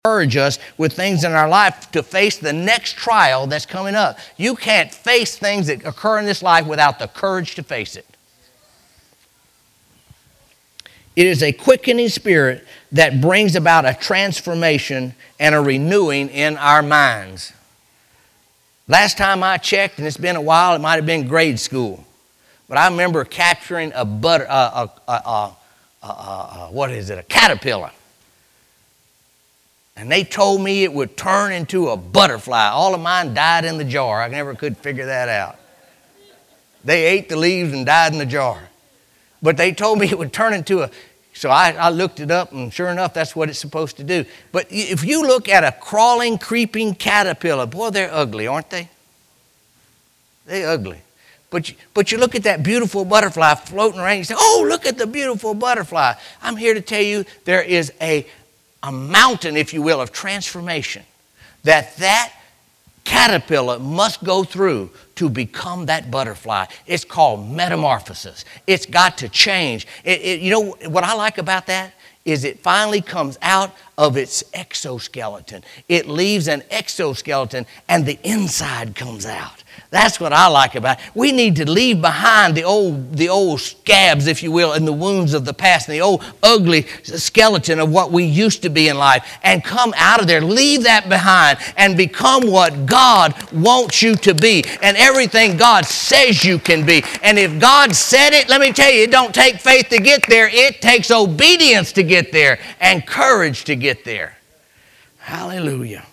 encourage us with things in our life to face the next trial that's coming up. You can't face things that occur in this life without the courage to face it. It is a quickening spirit that brings about a transformation and a renewing in our minds. Last time I checked, and it's been a while, it might have been grade school, but I remember capturing a caterpillar. And they told me it would turn into a butterfly. All of mine died in the jar. I never could figure that out. They ate the leaves and died in the jar. But they told me it would turn into so I looked it up, and sure enough, that's what it's supposed to do. But if you look at a crawling, creeping caterpillar, boy, they're ugly, aren't they? They're ugly. But you look at that beautiful butterfly floating around, you say, oh, look at the beautiful butterfly. I'm here to tell you there is a mountain, if you will, of transformation that caterpillar must go through to become that butterfly. It's called metamorphosis. It's got to change. You know what I like about that is it finally comes out of its exoskeleton. It leaves an exoskeleton and the inside comes out. That's what I like about it. We need to leave behind the old scabs, if you will, and the wounds of the past, and the old ugly skeleton of what we used to be in life, and come out of there. Leave that behind and become what God wants you to be and everything God says you can be. And if God said it, let me tell you, it don't take faith to get there. It takes obedience to get there and courage to get there. Hallelujah.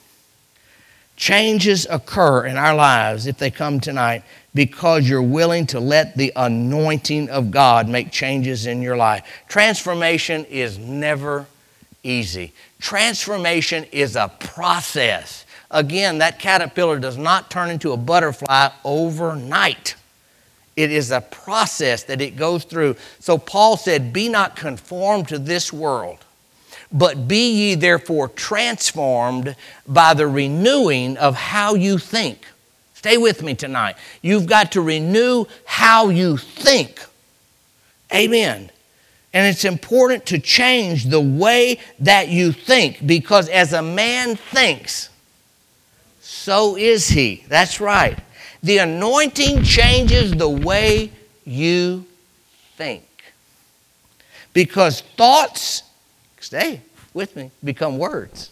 Changes occur in our lives, if they come tonight, because you're willing to let the anointing of God make changes in your life. Transformation is never easy. Transformation is a process. Again, that caterpillar does not turn into a butterfly overnight. It is a process that it goes through. So Paul said, be not conformed to this world, but be ye therefore transformed by the renewing of how you think. Stay with me tonight. You've got to renew how you think. Amen. And it's important to change the way that you think, because as a man thinks, so is he. That's right. The anointing changes the way you think. Because thoughts, stay with me, become words.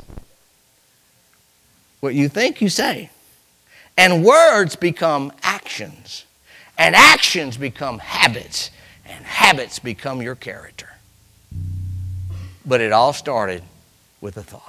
What you think, you say. And words become actions. And actions become habits. And habits become your character. But it all started with a thought.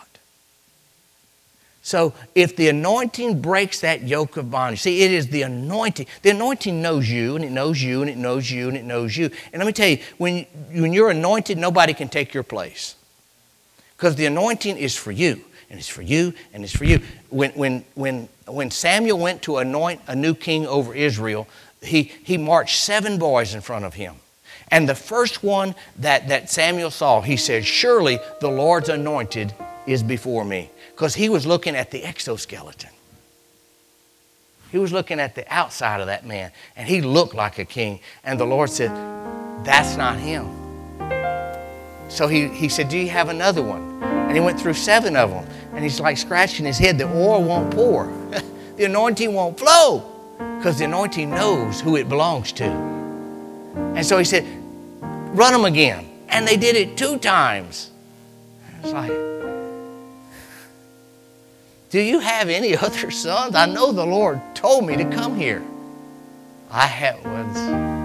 So if the anointing breaks that yoke of bondage, see, it is the anointing. The anointing knows you, and it knows you, and it knows you, and it knows you. And let me tell you, when you're anointed, nobody can take your place. Because the anointing is for you, and it's for you, and it's for you. When Samuel went to anoint a new king over Israel, he marched 7 boys in front of him. And the first one that Samuel saw, he said, surely the Lord's anointed is before me. Because he was looking at the exoskeleton. He was looking at the outside of that man. And he looked like a king. And the Lord said, that's not him. So he said, do you have another one? And he went through 7 of them. And he's like scratching his head. The oil won't pour. The anointing won't flow. Because the anointing knows who it belongs to. And so he said, run them again. And they did it 2 times. It's like, do you have any other sons? I know the Lord told me to come here. I have ones.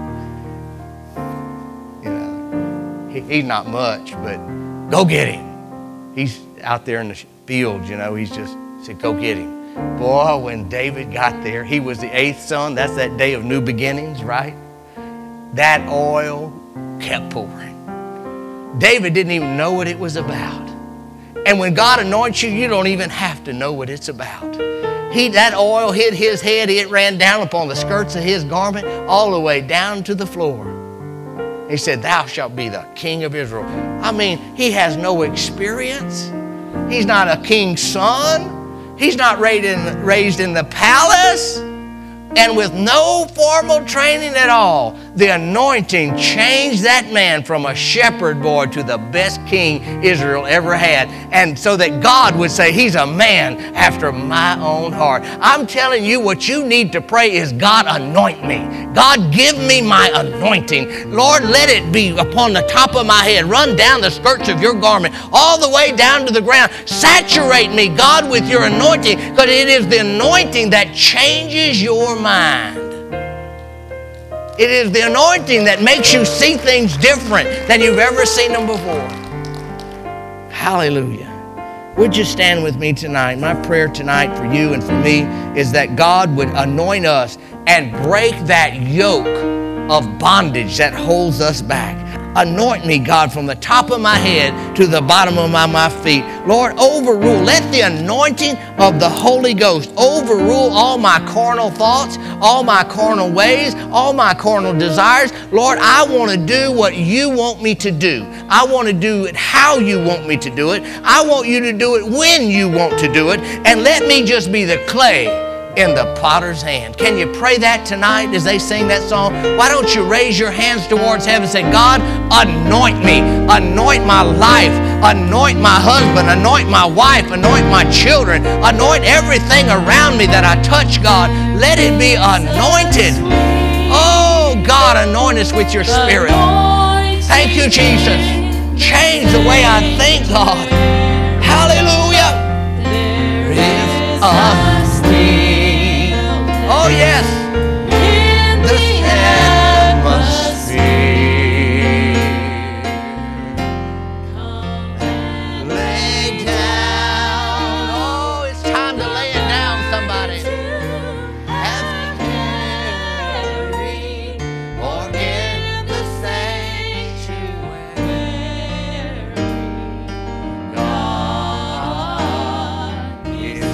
You know, he's not much, but go get him. He's out there in the field, you know. He's just said, go get him. Boy, when David got there, he was the 8th son. That's that day of new beginnings, right? That oil kept pouring. David didn't even know what it was about. And when God anoints you, you don't even have to know what it's about. That oil hit his head. It ran down upon the skirts of his garment all the way down to the floor. He said, thou shalt be the king of Israel. I mean, he has no experience. He's not a king's son. He's not raised in the palace. And with no formal training at all, the anointing changed that man from a shepherd boy to the best king Israel ever had. And so that God would say, he's a man after my own heart. I'm telling you, what you need to pray is, God, anoint me. God, give me my anointing. Lord, let it be upon the top of my head. Run down the skirts of your garment all the way down to the ground. Saturate me, God, with your anointing, because it is the anointing that changes your mind. It is the anointing that makes you see things different than you've ever seen them before. Hallelujah. Would you stand with me tonight? My prayer tonight for you and for me is that God would anoint us and break that yoke of bondage that holds us back. Anoint me, God, from the top of my head to the bottom of my feet. Lord, overrule. Let the anointing of the Holy Ghost overrule all my carnal thoughts, all my carnal ways, all my carnal desires. Lord, I want to do what you want me to do. I want to do it how you want me to do it. I want you to do it when you want to do it. And let me just be the clay in the potter's hand. Can you pray that tonight as they sing that song? Why don't you raise your hands towards heaven and say, God, anoint me, anoint my life, anoint my husband, anoint my wife, anoint my children, anoint everything around me that I touch, God. Let it be anointed. Oh, God, anoint us with your Spirit. Thank you, Jesus. Change the way I think, God. Hallelujah. Lift up. Oh, yes. In the atmosphere. Lay down. Oh, it's time to lay it down, somebody. Have carried or in the sanctuary. God is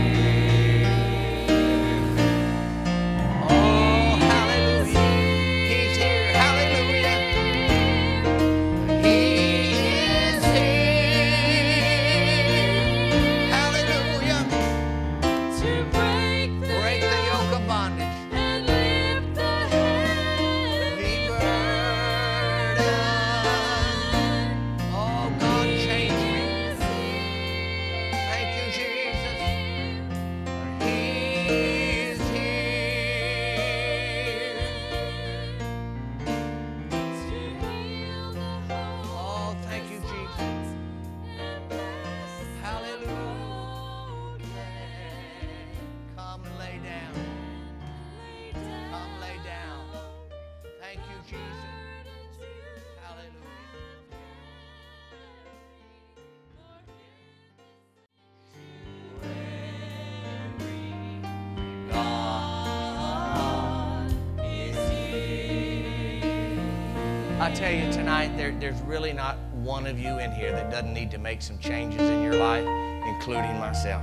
I tell you tonight, there's really not one of you in here that doesn't need to make some changes in your life, including myself.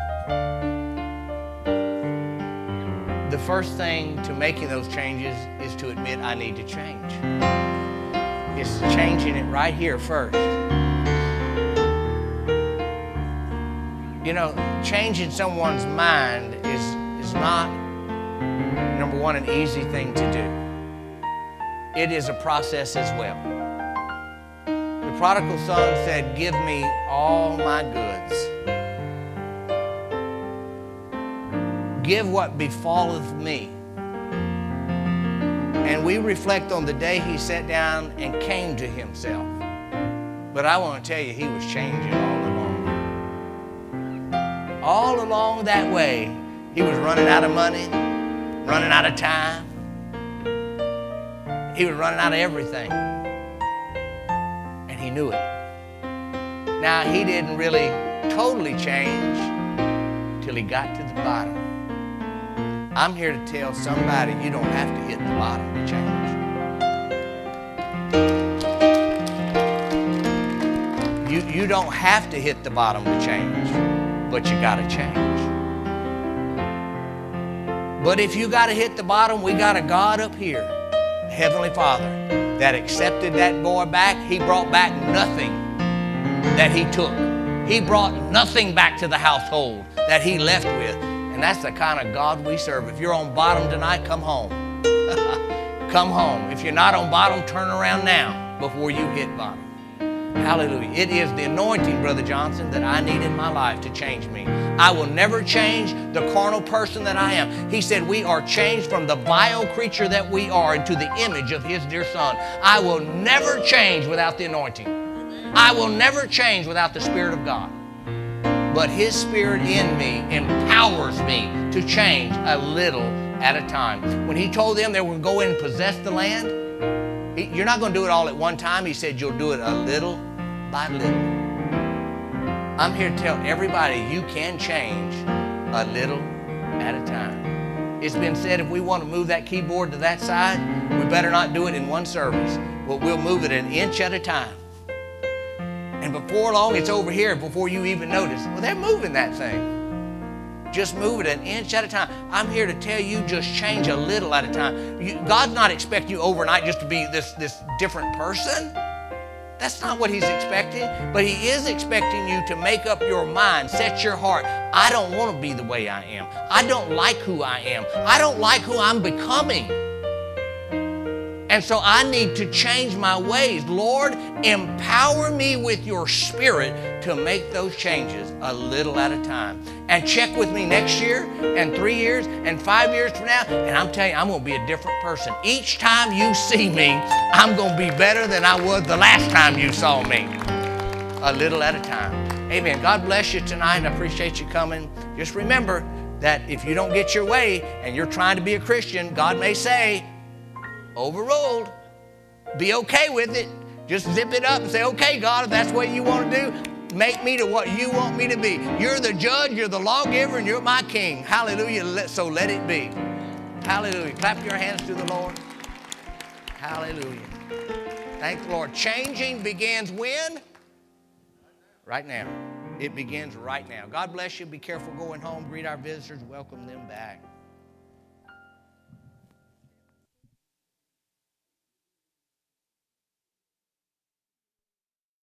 The first thing to making those changes is to admit I need to change. It's changing it right here first. You know, changing someone's mind is not, number one, an easy thing to do. It is a process as well. The prodigal son said, give me all my goods. Give what befalleth me. And we reflect on the day he sat down and came to himself. But I want to tell you, he was changing all along. All along that way, he was running out of money, running out of time. He was running out of everything. And he knew it. Now, he didn't really totally change till he got to the bottom. I'm here to tell somebody you don't have to hit the bottom to change. You don't have to hit the bottom to change, but you got to change. But if you got to hit the bottom, we got a God up here, Heavenly Father, that accepted that boy back. He brought back nothing that he took. He brought nothing back to the household that he left with. And that's the kind of God we serve. If you're on bottom tonight, come home. come home. If you're not on bottom, turn around now before you hit bottom. Hallelujah. It is the anointing, Brother Johnson, that I need in my life to change me. I will never change the carnal person that I am. He said we are changed from the vile creature that we are into the image of His dear Son. I will never change without the anointing. I will never change without the Spirit of God. But His Spirit in me empowers me to change a little at a time. When He told them they were going to go in and possess the land, you're not going to do it all at one time. He said you'll do it a little by little. I'm here to tell everybody you can change a little at a time. It's been said if we want to move that keyboard to that side, we better not do it in one service, but we'll move it an inch at a time. And before long, it's over here before you even notice. Well, they're moving that thing. Just move it an inch at a time. I'm here to tell you, just change a little at a time. God's not expecting you overnight just to be this different person. That's not what He's expecting. But He is expecting you to make up your mind, set your heart. I don't want to be the way I am. I don't like who I am. I don't like who I'm becoming. And so I need to change my ways. Lord, empower me with your Spirit to make those changes a little at a time. And check with me next year and 3 years and 5 years from now, and I'm telling you, I'm going to be a different person. Each time you see me, I'm going to be better than I was the last time you saw me. A little at a time. Amen. God bless you tonight. I appreciate you coming. Just remember that if you don't get your way and you're trying to be a Christian, God may say, overruled. Be okay with it. Just zip it up and say, okay, God, if that's what you want to do, make me to what you want me to be. You're the judge, you're the lawgiver, and you're my king. Hallelujah. So let it be. Hallelujah. Clap your hands to the Lord. Hallelujah. Thank the Lord. Changing begins when? Right now. It begins right now. God bless you. Be careful going home. Greet our visitors. Welcome them back.